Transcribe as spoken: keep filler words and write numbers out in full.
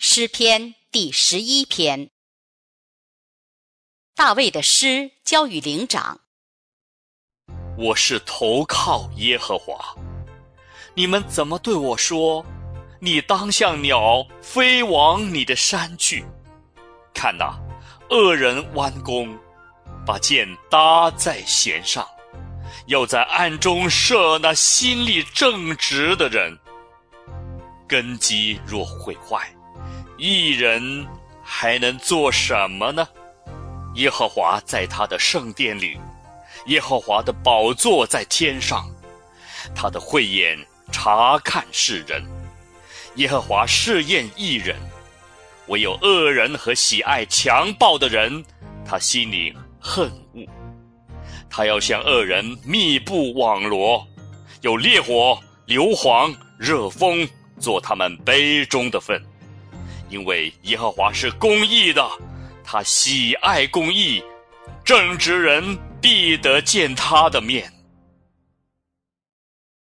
诗篇第十一篇。大卫的诗交与灵长。 我是投靠耶和华，你们怎么对我说，你当像鸟飞往你的山去？看哪，恶人弯弓，把箭搭在弦上，要在暗中射那心里正直的人。根基若毁坏，义人还能做什么呢？耶和华在他的圣殿里，耶和华的宝座在天上，他的慧眼察看世人。耶和华试验义人，唯有恶人和喜爱强暴的人，他心里恨恶。他要向恶人密布网罗，有烈火、硫磺、热风做他们杯中的分。因为耶和华是公义的，他喜爱公义，正直人必得见他的面。